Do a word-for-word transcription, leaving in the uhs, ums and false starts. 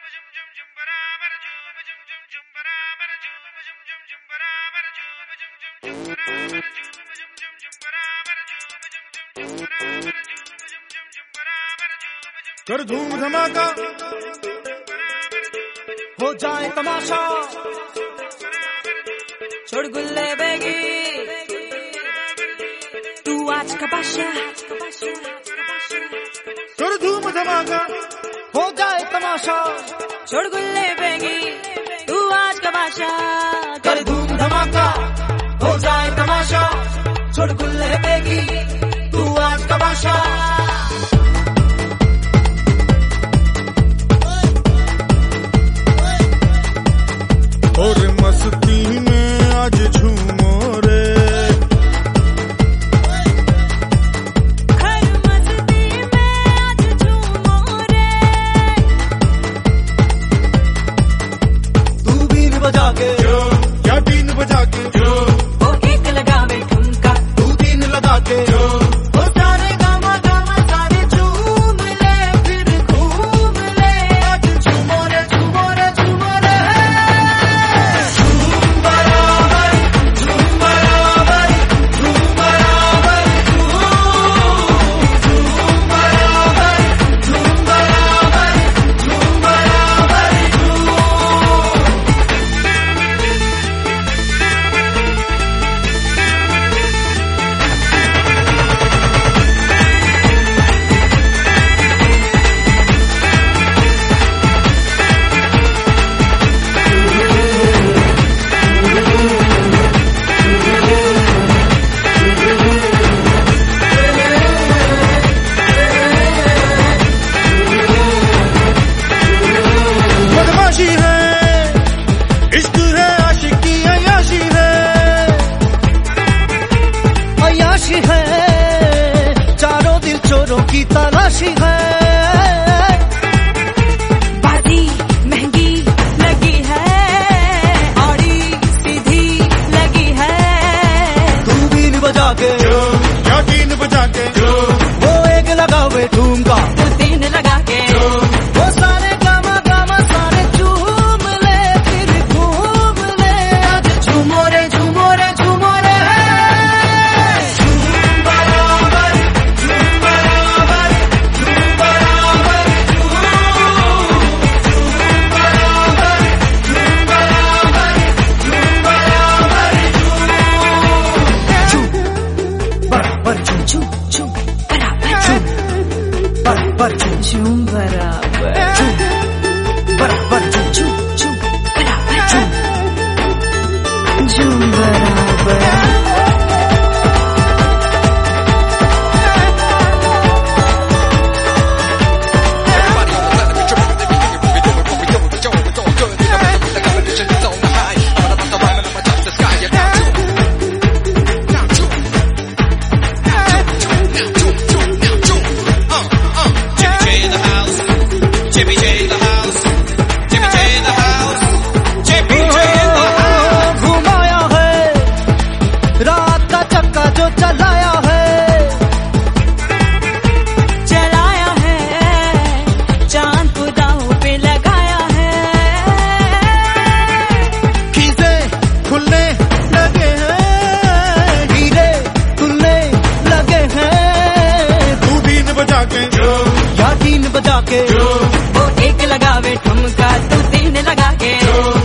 कर धूम धमाका हो जाए तमाशा, छोड़ गुल्ले बेगी तू आज का बादशाह। कर धूम धमाका हो जाए तमाशा, छोड़ गुल्ले बेगी तू आज का बादशाह। कर धूम धमाका हो जाए तमाशा, छोड़ गुल्ले बेगी तू आज का बादशाह। और मस्ती में आज झूमो रे, हर मस्ती में आज झूमो रे। तू बीन बजा के जो क्या बीन बजा के जो, वो एक लगावे ठुमका तू तीन लगा के जो, वो सारे गामा गामा सारे झूम ले फिर घूम ले। आज झूमो रे झूमो रे झूमो रे, है चारों दिल चोरों की तलाशी है। बाजी महंगी लगी है, आड़ी सीधी लगी है। तू बीन बजा के जो क्या बीन बजा के जो, वो एक लगावे ठुमका तू तीन लगा के जो, वो सारे गामा गामा सारे झूम ले फिर घूम ले। आज झूमो रे झूमो रे झूमो रे, झूम झूम बराबर झूम बराबर झूम झूम बराबर झूम बराबर झूम झूम झूम बराबर झूम झूम बराबर। घुमाया है रात का चक्का जो चलाया है, चलाया है चांद को दांव पे लगाया है। खीसे खुलने लगे हैं, हीरे खुलने लगे हैं। तू बीन बजा के जो या तीन बजा के जो, वो एक लगावे ठुमका तू तीन लगा के जो।